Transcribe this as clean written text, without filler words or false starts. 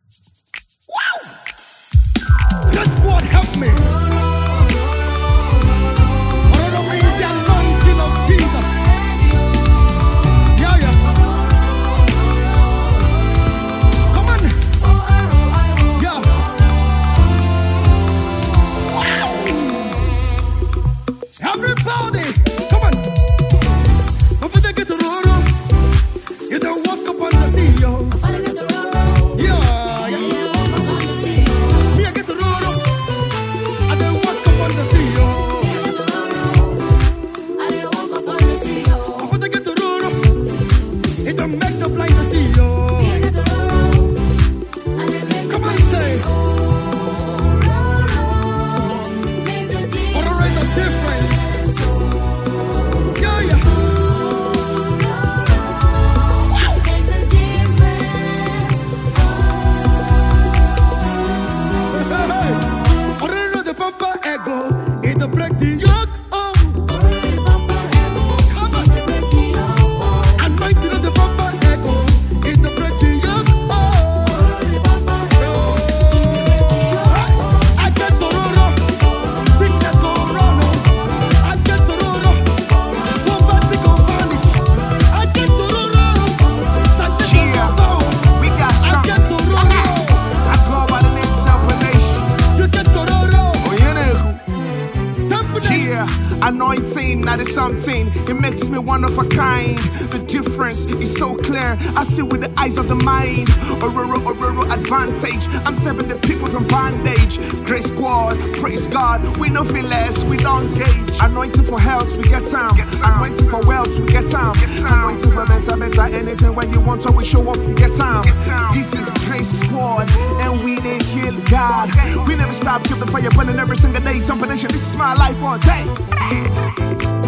Wow! Your squad help me. Ororo means the anointing of Jesus. Yeah, yeah. Come on. Yeah. Wow! Everybody, come on. Before they get to Roro, you don't walk up on the sea, yo. Yeah, yeah. Me, I get to Roro, I don't walk up on the sea, yo. Before they get to Roro, it don't make the blind to see, yo. Come on, say. Ororo is the difference. Yeah, yeah. Ororo the pampa ego, it the break the yoke. Oh, come on. Anointing of the pampa ego, it the break the yoke. Oh, I get Ororo, sickness go run. I get Ororo, poverty go vanish. I get Ororo, stagnation go bow. We got I something. get Ororo, I go by the name Temptation. you get Ororo, Oh, you know. temptation. Yeah, anointing, that is something. It makes me one of a kind. The difference is so clear. I see with the eyes of the mind. Ororo advantage. I'm saving the people from bondage. Grace squad, praise God. We no feel less, we don't gauge. Anointing for health, we get time. Anointing for wealth, we get time. Anointing for better. Anything when you want to, we show up, you get time. This is Grace Squad, and we didn't kill God. We never stop, keep the fire burning every single day. Temptation, this is my life all day.